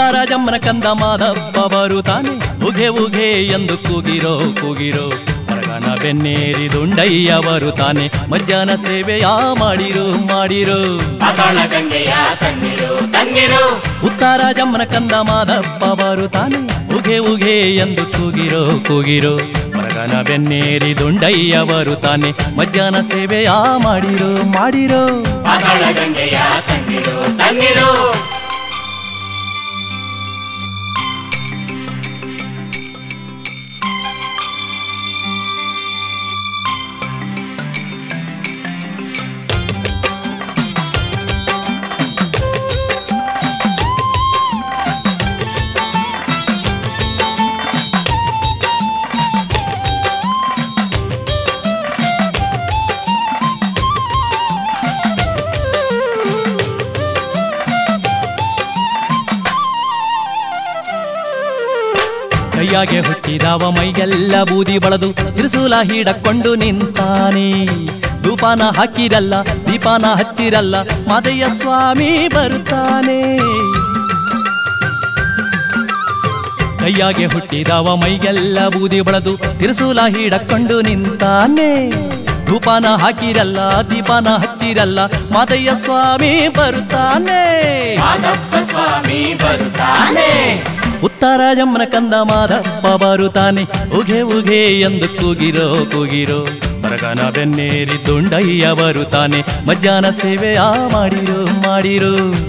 ಉತ್ತಾರಜಮ್ಮನ ಕಂದ ಮಾದಪ್ಪ ಬರುತ್ತಾನೆ ಉಗೆ ಉಗೆ ಎಂದು ಕೂಗಿರೋ ಕೂಗಿರೋ ಮರಗನ ಬೆನ್ನೇರಿ ದುಂಡಯ್ಯ ಬರುತ್ತಾನೆ ಮಧ್ಯಾಹ್ನ ಸೇವೆಯ ಮಾಡಿರೋ ಮಾಡಿರೋ ಉತ್ತಾರಜಮ್ಮನ ಕಂದ ಮಾದಪ್ಪ ಬರುತ್ತಾನೆ ಉಗೆ ಉಗೆ ಎಂದು ಕೂಗಿರೋ ಕೂಗಿರೋ ಮರಗನ ಬೆನ್ನೇರಿ ದುಂಡಯ್ಯ ಬರುತ್ತಾನೆ ಮಧ್ಯಾಹ್ನ ಸೇವೆಯ ಮಾಡಿರೋ ಮಾಡಿರೋ ಕೈಯಾಗೆ ಹುಟ್ಟಿದವ ಮೈಗೆಲ್ಲ ಬೂದಿ ಬಳದು ತ್ರಿಶೂಲ ಹಿಡಕೊಂಡು ನಿಂತಾನೆ ಧೂಪಾನ ಹಾಕಿರಲ್ಲ ದೀಪಾನ ಹಚ್ಚಿರಲ್ಲ ಮಾದಯ್ಯ ಸ್ವಾಮಿ ಬರುತ್ತಾನೆ ಕೈಯಾಗೆ ಹುಟ್ಟಿದವ ಮೈಗೆಲ್ಲ ಬೂದಿ ಬಳದು ತ್ರಿಶೂಲ ಹಿಡಕೊಂಡು ನಿಂತಾನೆ ಧೂಪಾನ ಹಾಕಿರಲ್ಲ ದೀಪಾನ ಹಚ್ಚಿರಲ್ಲ ಮಾದಯ್ಯ ಸ್ವಾಮಿ ಬರುತ್ತಾನೆ ಉತ್ತಾರಜಮ್ಮನ ಕಂದ ಮಾದಪ್ಪ ಬರುತ್ತಾನೆ ಉಗೆ ಉಗೆ ಎಂದು ಕೂಗಿರೋ ಕೂಗಿರೋ ಮರಗನ ಬೆನ್ನೇರಿ ದುಂಡಯ್ಯ ಬರುತ್ತಾನೆ ಮಧ್ಯಾಹ್ನ ಸೇವೆಯ ಮಾಡಿರೋ ಮಾಡಿರೋ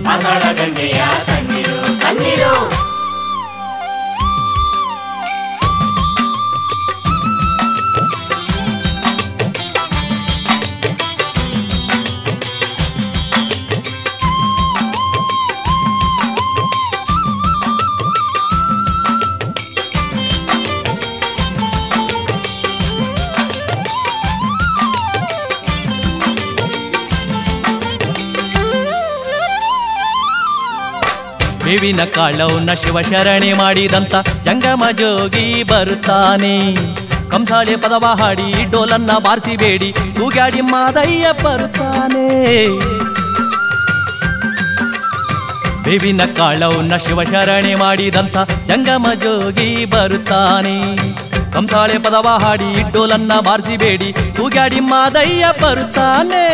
ಬೇವಿನ ಕಾಳವನ್ನ ಶಿವಶರಣೆ ಮಾಡಿದಂತ ಜಂಗಮ ಜೋಗಿ ಬರುತ್ತಾನೆ ಕಂಸಾಳೆ ಪದವ ಹಾಡಿ ಡೋಲನ್ನ ಬಾರಿಸಿಬೇಡಿ ಕೂಗಾಡಿ ಮಾದಯ್ಯ ಬರುತ್ತಾನೆ ಬೇವಿನ ಕಾಳವನ್ನ ಶಿವಶರಣೆ ಮಾಡಿದಂತ ಜಂಗಮ ಜೋಗಿ ಬರುತ್ತಾನೆ ಕಂಸಾಳೆ ಪದವ ಹಾಡಿ ಡೋಲನ್ನ ಬಾರಿಸಿಬೇಡಿ ಕೂಗಾಡಿ ಮಾದಯ್ಯ ಬರುತ್ತಾನೆ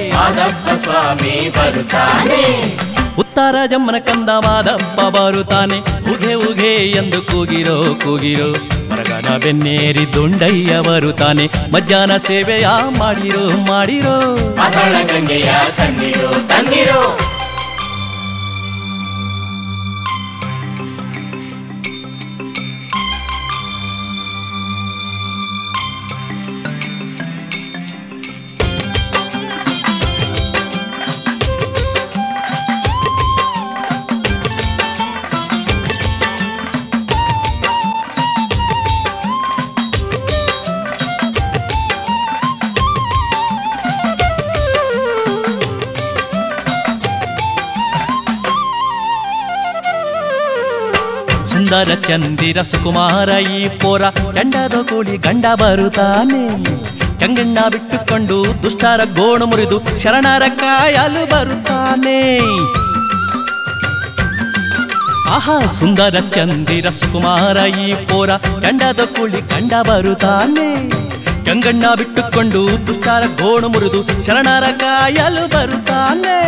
ಉತ್ತಾರಜಮ್ಮನ ಕಂದ ಮಾದಪ್ಪ ಬರುತ್ತಾನೆ ಉಗೆ ಉಗೆ ಎಂದು ಕೂಗಿರೋ ಕೂಗಿರೋ ಮರಗನ ಬೆನ್ನೇರಿ ದುಂಡಯ್ಯ ಬರುತ್ತಾನೆ ಮಧ್ಯಾಹ್ನ ಸೇವೆಯ ಮಾಡಿರೋ ಮಾಡಿರೋ ಸುಂದರ ಚಂದಿರ ಸುಕುಮಾರ ಈ ಪೋರ ಗಂಡದ ಕೂಡಿ ಗಂಡ ಬರುತ್ತಾನೆ ಕಂಗಣ್ಣ ಬಿಟ್ಟುಕೊಂಡು ದುಷ್ಟರ ಗೋಣು ಮುರಿದು ಶರಣರ ಕಾಯಲು ಬರುತ್ತಾನೆ ಆಹಾ ಸುಂದರ ಚಂದಿರ ಸುಕುಮಾರ ಈ ಪೋರ ಗಂಡದ ಕೂಡಿ ಗಂಡ ಬರುತ್ತಾನೆ ಕಂಗಣ್ಣ ಬಿಟ್ಟುಕೊಂಡು ದುಷ್ಟರ ಗೋಣು ಮುರಿದು ಶರಣರ ಕಾಯಲು ಬರುತ್ತಾನೆ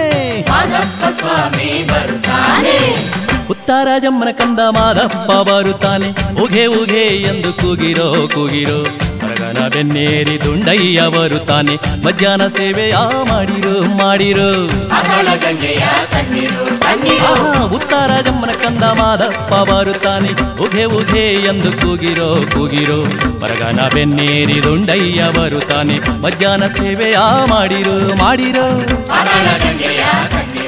ಉತ್ತಾರಜಮ್ಮನ ಕಂದ ಮಾದಪ್ಪ ಬರುತ್ತಾನೆ ಉಗೆ ಉಗೆ ಎಂದು ಕೂಗಿರೋ ಕೂಗಿರೋ ಮರಗನ ಬೆನ್ನೇರಿ ದುಂಡಯ್ಯ ಬರುತ್ತಾನೆ ಮಧ್ಯಾಹ್ನ ಸೇವೆಯ ಮಾಡಿರೋ ಮಾಡಿರೋ ಉತ್ತಾರಜಮ್ಮನ ಕಂದ ಮಾದಪ್ಪ ಬರುತ್ತಾನೆ ಉಗೆ ಉಗೆ ಎಂದು ಕೂಗಿರೋ ಕೂಗಿರೋ ಮರಗನ ಬೆನ್ನೇರಿ ದುಂಡಯ್ಯ ಬರುತ್ತಾನೆ ಮಧ್ಯಾಹ್ನ ಸೇವೆಯ ಮಾಡಿರೋ ಮಾಡಿರೋ